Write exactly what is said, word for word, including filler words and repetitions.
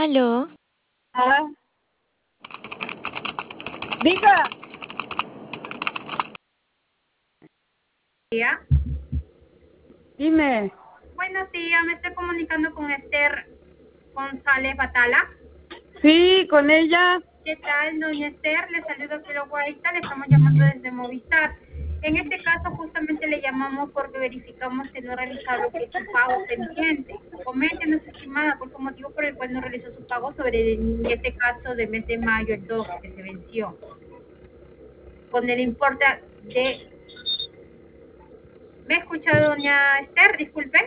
Aló, Ah, diga, Día. dime. Buenos días, me estoy comunicando con Esther González Batala. Sí, con ella. ¿Qué tal, doña Esther? Le saludo que lo guaita, le estamos llamando desde Movistar. En este caso, justamente le llamamos porque verificamos que no realizó lo que es su pago pendiente. Coméntenos, estimada, por qué motivo por el cual no realizó su pago sobre en este caso de mes de mayo, el doce, que se venció. Con el importe de... ¿Me ha escuchado, doña Esther? Disculpe.